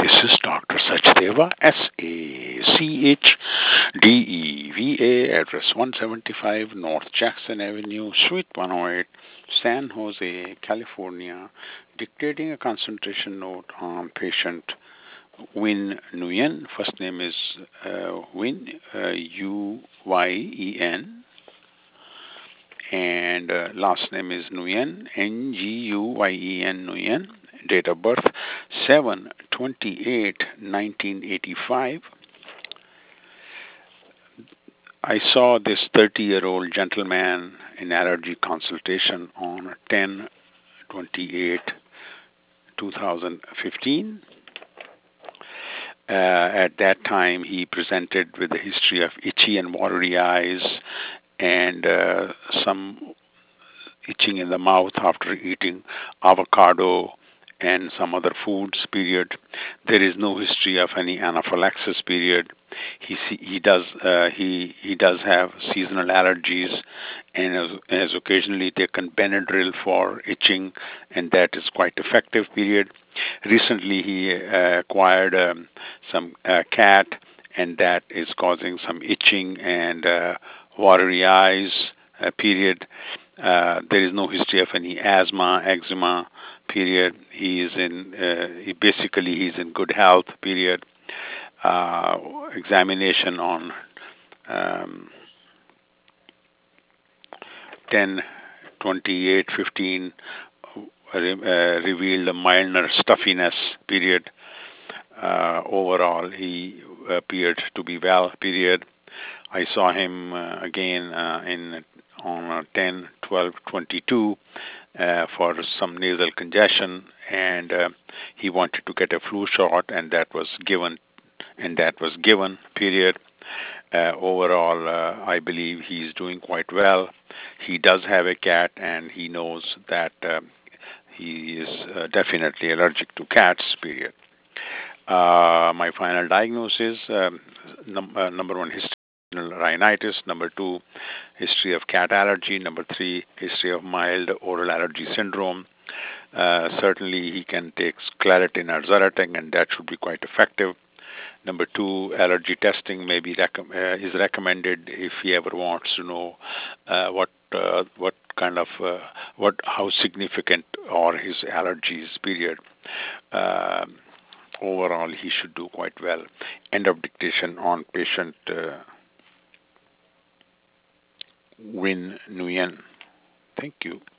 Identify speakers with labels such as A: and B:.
A: This is Dr. Sachdeva, SACHDEVA, address 175 North Jackson Avenue, Suite 108, San Jose, California, dictating a concentration note on patient Win Nguyen. First name is Win, Uyen, and last name is Nguyen, Nguyen, Nguyen. Date of birth 7/28/1985. I saw this 30-year-old gentleman in allergy consultation on 10/28/2015. At that time, he presented with a history of itchy and watery eyes and some itching in the mouth after eating avocado and some other foods. Period. There is no history of any anaphylaxis. Period. He does have seasonal allergies and has occasionally taken Benadryl for itching, and that is quite effective. Period. Recently, he acquired some cat, and that is causing some itching and watery eyes. Period. There is no history of any asthma, eczema. Period. He's in good health. Period. Examination on um, 10/28/15 revealed a minor stuffiness. Period. Overall, he appeared to be well. Period. I saw him again in on 10/12/22 for some nasal congestion, and he wanted to get a flu shot, and that was given. Period. Overall, I believe he's doing quite well. He does have a cat, and he knows that he is definitely allergic to cats. Period. My final diagnosis: number one, history of rhinitis; number two, history of cat allergy; number three, history of mild oral allergy syndrome. Certainly, he can take Claritin or Zyrtec, and that should be quite effective. Number two, allergy testing is recommended if he ever wants to know what kind of what how significant are his allergies. Period. Uh, Overall, he should do quite well. End of dictation on patient Win Nguyen. Thank you.